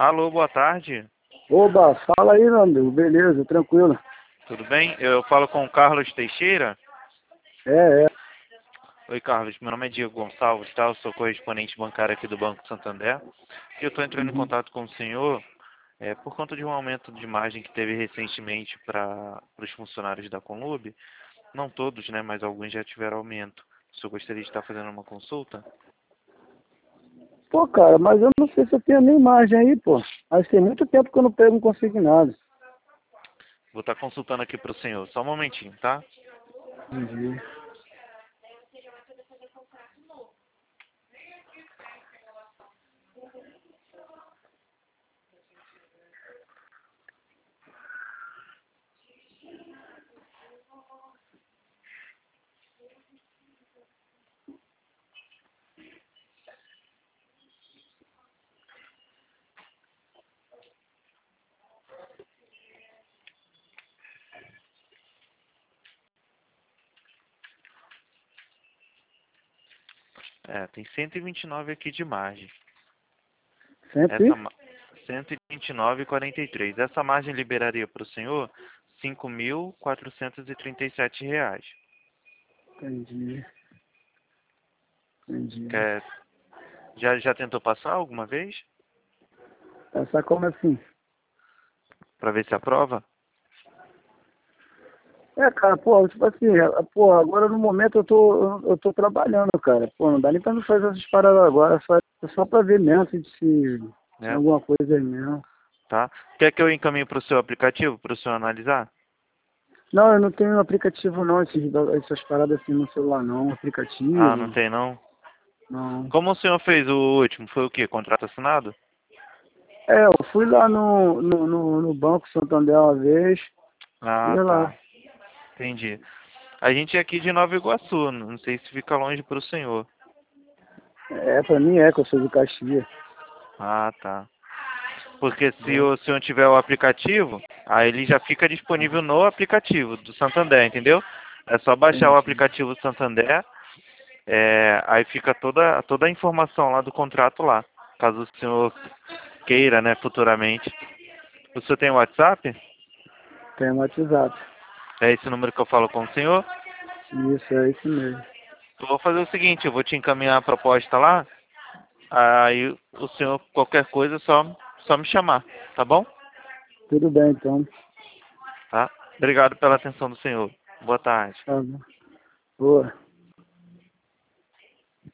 Alô, boa tarde. Oba, fala aí, meu amigo. Beleza, tranquilo. Tudo bem? Eu falo com o Carlos Teixeira. É. Oi, Carlos. Meu nome é Diego Gonçalves, tá? Eu sou correspondente bancário aqui do Banco Santander. E eu estou entrando em Uhum. contato com o senhor por conta de um aumento de margem que teve recentemente para os funcionários da Conlub. Não todos, né? Mas alguns já tiveram aumento. O senhor gostaria de estar fazendo uma consulta? Pô, cara, mas eu não sei se eu tenho nem margem aí, pô. Mas tem muito tempo que eu não pego um consignado. Vou estar consultando aqui para o senhor. Só um momentinho, tá? Entendi. Tem 129 aqui de margem. Sempre? 129,43. Essa margem liberaria para o senhor R$ 5.437. Entendi. Entendi. Quer, já tentou passar alguma vez? Essa como assim? Para ver se aprova? Cara, pô, tipo assim, pô, agora no momento eu tô trabalhando, cara. Pô, não dá nem pra me fazer essas paradas agora, só pra ver mesmo se tem Né? alguma coisa aí mesmo. Tá? Quer que eu encaminhe para o seu aplicativo, para o senhor analisar? Não, eu não tenho aplicativo não, essas paradas assim no celular não, Ah, não aplicativo, tem não? não. Como o senhor fez o último? Foi o quê? Contrato assinado? Eu fui lá no Banco Santander uma vez, Ah, fui lá. tá. Entendi. A gente é aqui de Nova Iguaçu, não sei se fica longe para o senhor. Pra mim que eu sou de Caxias. Ah, tá. Porque se Né? o senhor tiver o aplicativo, aí ele já fica disponível no aplicativo do Santander, entendeu? É só baixar o Entendi. aplicativo do Santander, aí fica toda a informação lá do contrato lá, caso o senhor queira, né, futuramente. O senhor tem WhatsApp? Tem WhatsApp. É esse número que eu falo com o senhor? Isso, é isso mesmo. Eu vou fazer o seguinte, eu vou te encaminhar a proposta lá, aí o senhor, qualquer coisa, só me chamar, tá bom? Tudo bem então. Tá? Obrigado pela atenção do senhor. Boa tarde. Tá bom. Boa.